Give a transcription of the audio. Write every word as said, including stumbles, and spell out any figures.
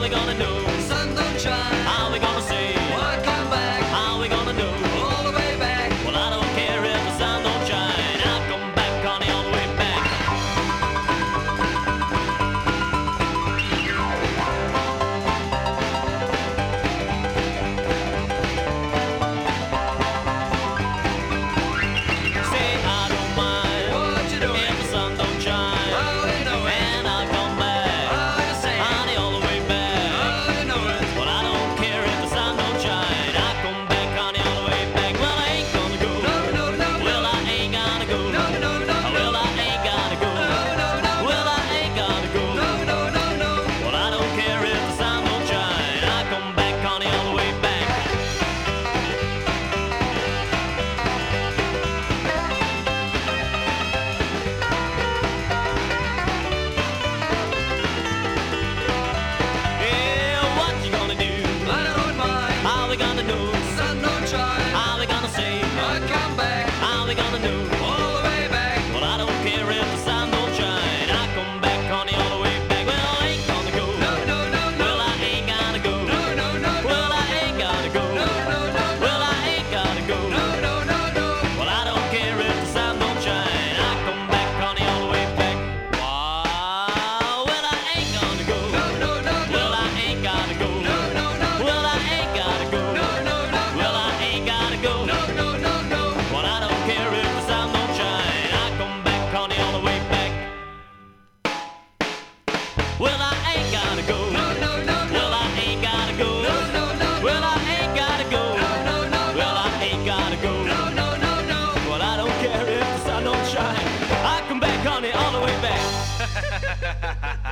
we gonna do? Sun don't shine. How we gonna say? Why come back? How we gonna do? All the way back. Well, I don't care if the sun don't shine. I'll come back, honey, all the way back. Say I don't mind What you doing? if the sun don't shine. How you know it? And I'll come back, How you say? honey, all the way back. How you know it? Well, I don't care if the sun don't shine. I'll come back, honey, all the way back. Well, I ain't gonna go. No, no, no, Well, no. I ain't gonna go. No, no, no, no. Well, I ain't gonna go. No, no, no, Well, I ain't gonna go. no, no, no, no. Well, I don't care if the sun don't shine. I come back, honey, all the way back. Yeah, what you gonna do? I don't mind. How we gonna do? Sun don't shine. How we gonna say? I come back. How we gonna do? All the way back. Well, I don't care if the sun don't shine. I come back, honey, all the way back. Well, I ain't gonna go. No, no, no, no. Well, I ain't gonna go. No, no, no, no. Well, I ain't gonna go. No, no, no, no. Well, I ain't gonna go. No, no, no, no. Well, I don't care if the sun don't shine. I come back, honey, all the way back. Wow. Well, I ain't gonna go. No, no, no, no. Well, I ain't gonna go. No, no, no. Well, I ain't gonna go. No, no, no, no. Well, I ain't gonna go. No, no, no, no. Well, I don't care if the sun don't shine. I come back, honey, all the way back. Well, I ain't gonna go. No, no, no, no. Well, I ain't gotta go. No, no, no. Well, I ain't gotta go. No, no, no, Well, no. I ain't gotta go. No, no, no, no. Well, I don't care if the sun don't shine. I come back, honey, all the way back.